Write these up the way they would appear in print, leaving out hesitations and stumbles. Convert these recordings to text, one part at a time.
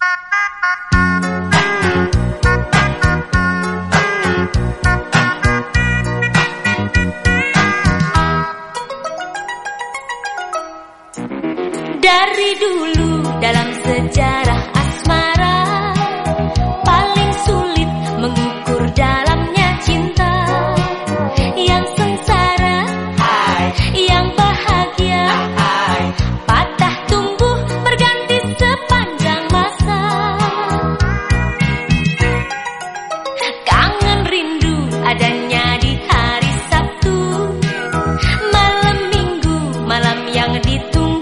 Dari dulu dalam sejarah asmara, paling sulit mengukur dalamnya cinta. Yang sengsara, yang bahagia, patah tumbuh berganti sepanjang masa. Kangen rindu adanya di hari Sabtu, malam Minggu, malam yang ditunggu.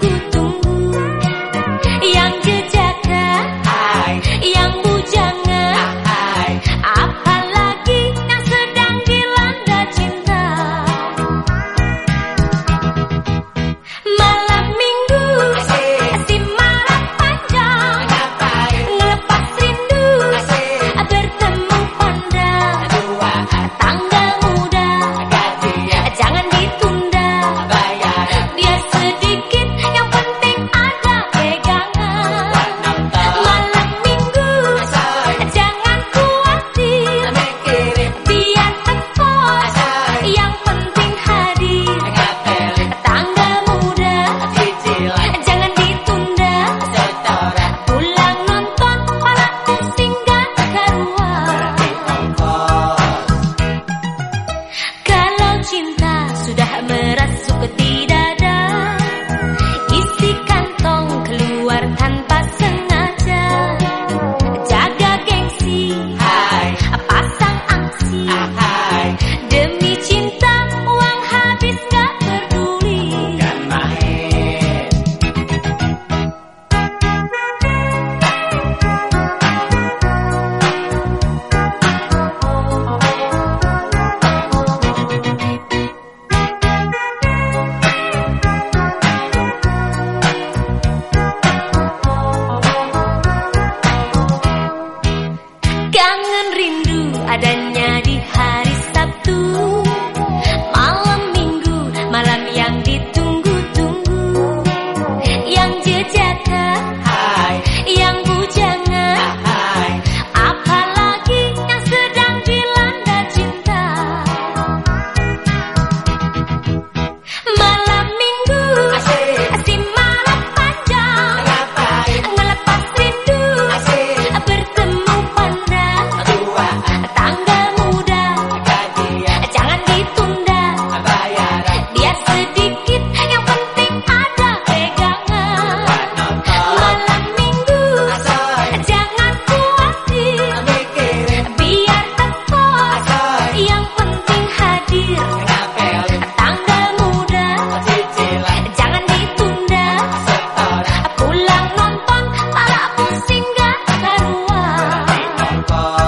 Yang jejaka, yang bujanga, apalagi yang sedang dilanda cinta. Malam Minggu, si malam panjang, ngelepas rindu, bertemu pandang. Tangga muda, jangan ditunda, biar sedikit yang penting ada pegangan. Cinta sudah merasuk ke dada, isi kantong keluar tanpa sengaja. Jaga gengsi, pasang angsi, demi cinta uang habis gak peduli. Kangen rindu adanya di hari Sabtu, malam Minggu, malam yang ditunggu-tunggu. Yang jejaka, yang bujanga, apalagi yang sedang dilanda cinta. Malam Minggu, si malam panjang, ngelepas rindu, bertemu pandang. Tangga muda, jangan ditunda, biar sedikit yang penting ada pegangan. Malam Minggu, jangan khawatir, biar tepos, yang penting hadir. Tangga muda, jangan ditunda, pulang nonton malah pusing gak karuan.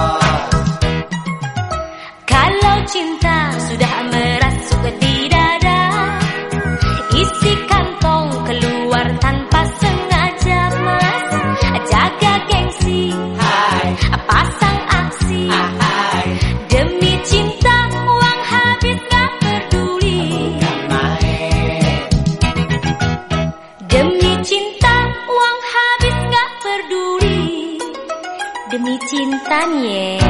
Kalau cinta sudah merasuk di dada, isi kantong keluar tanpa sengaja, mas. Jaga gengsi, pasang aksi, demi cinta uang habis gak peduli. Demi cinta uang habis gak peduli. Demi cinta nih.